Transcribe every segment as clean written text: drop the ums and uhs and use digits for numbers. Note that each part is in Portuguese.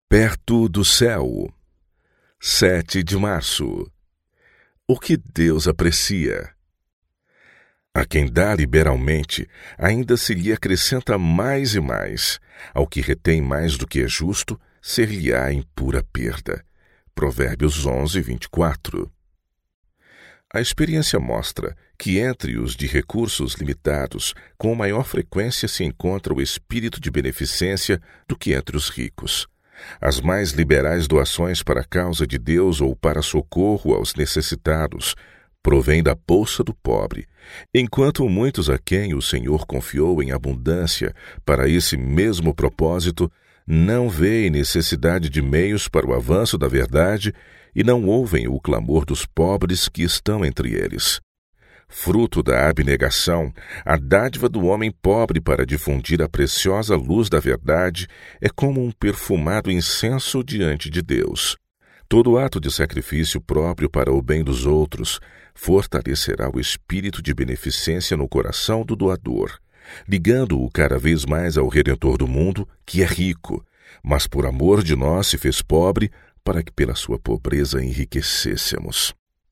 Perto do céu. 7 de março. O que Deus aprecia. A quem dá liberalmente, ainda se lhe acrescenta mais e mais. Ao que retém mais do que é justo, ser-lhe-á em pura perda. Provérbios 11, 24. A experiência mostra que entre os de recursos limitados, com maior frequência se encontra o espírito de beneficência do que entre os ricos. As mais liberais doações para a causa de Deus ou para socorro aos necessitados provêm da bolsa do pobre, enquanto muitos a quem o Senhor confiou em abundância para esse mesmo propósito não veem necessidade de meios para o avanço da verdade e não ouvem o clamor dos pobres que estão entre eles. Fruto da abnegação, a dádiva do homem pobre para difundir a preciosa luz da verdade é como um perfumado incenso diante de Deus. Todo ato de sacrifício próprio para o bem dos outros fortalecerá o espírito de beneficência no coração do doador, ligando-o cada vez mais ao Redentor do mundo, que é rico, mas por amor de nós se fez pobre, para que pela sua pobreza enriquecêssemos.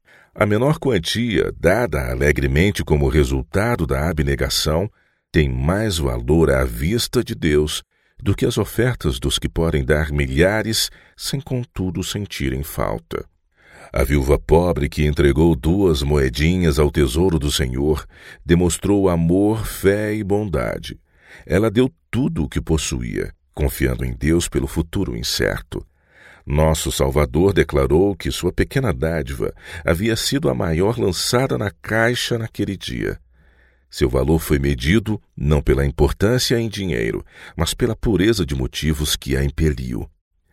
A menor quantia, dada alegremente como resultado da abnegação, tem mais valor à vista de Deus do que as ofertas dos que podem dar milhares sem contudo sentirem falta. A viúva pobre que entregou 2 moedinhas ao tesouro do Senhor demonstrou amor, fé e bondade. Ela deu tudo o que possuía, confiando em Deus pelo futuro incerto. Nosso Salvador declarou que sua pequena dádiva havia sido a maior lançada na caixa naquele dia. Seu valor foi medido não pela importância em dinheiro, mas pela pureza de motivos que a impeliu.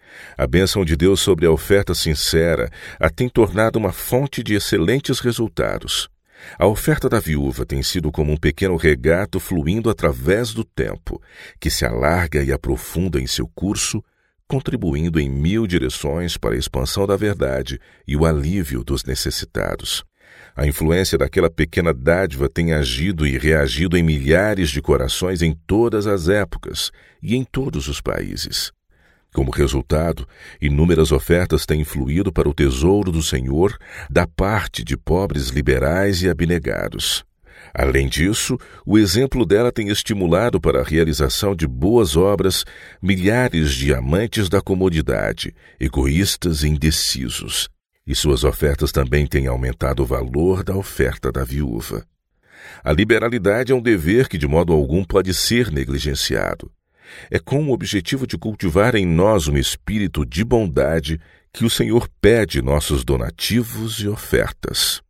A bênção de Deus sobre a oferta sincera a tem tornado uma fonte de excelentes resultados. A oferta da viúva tem sido como um pequeno regato fluindo através do tempo, que se alarga e aprofunda em seu curso, contribuindo em 1000 direções para a expansão da verdade e o alívio dos necessitados. A influência daquela pequena dádiva tem agido e reagido em milhares de corações em todas as épocas e em todos os países. Como resultado, inúmeras ofertas têm fluído para o tesouro do Senhor da parte de pobres liberais e abnegados. Além disso, o exemplo dela tem estimulado para a realização de boas obras milhares de amantes da comodidade, egoístas e indecisos. E suas ofertas também têm aumentado o valor da oferta da viúva. A liberalidade é um dever que de modo algum pode ser negligenciado. É com o objetivo de cultivar em nós um espírito de bondade que o Senhor pede nossos donativos e ofertas.